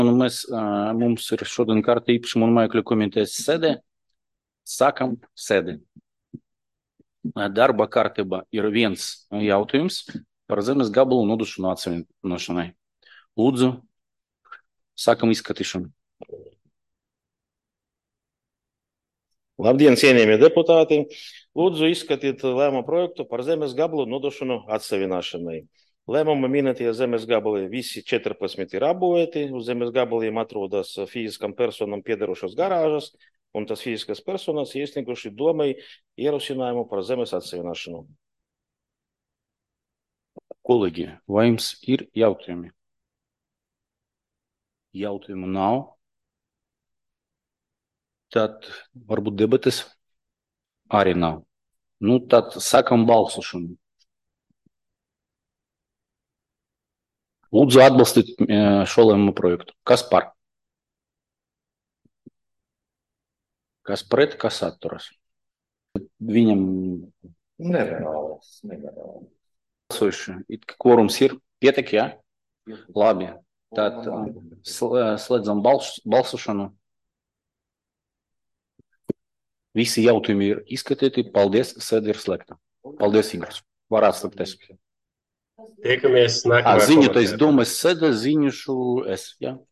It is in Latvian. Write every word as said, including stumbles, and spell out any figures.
Un mēs, ā, mums ir šodien kārta īpašuma un Maikļa komitejas sēde. Sākam sēdi. Darba kārtībā ir viens jautājums par zemes gabalu nodošanu atsevišķināšanai. Lūdzu, sākam izskatīšanu. Labdien, cienījamie deputāti! Lūdzu izskatīt lēmumu projektu par zemes gabalu nodošanu atsevišķināšanai. Lēmuma minētie zemes gabali visi četrpadsmit ir apbūvēti. Uz zemes gabaliem atrodas fiziskam personam piederošas garāžas, un tas fiziskas personas iesnieguši domai ierosinājumu par zemes atsevišķināšanu. Kolēģi, vai jums ir jautājumi? Jautājumu nav. Tad varbūt debates arī nav. Nu, tad sākam balsošanu. Lūdzu atbalstīt šo lēmumu projektu. Kas par? Kas pret, kas atturas? Viņam Nevēlas, nevēlas. balsojuši. It kā kvorums ir pietek, jā? Labi. Tad sl- slēdzam bals, balsošanu. Visi jautājumi ir izskatīti. Paldies, sēde ir slēgta. Paldies, Igors. Var atslēgties. Tiekamies А, nākamajā ziņu, то šovakar. есть дома sēde, ziņušu es, jā?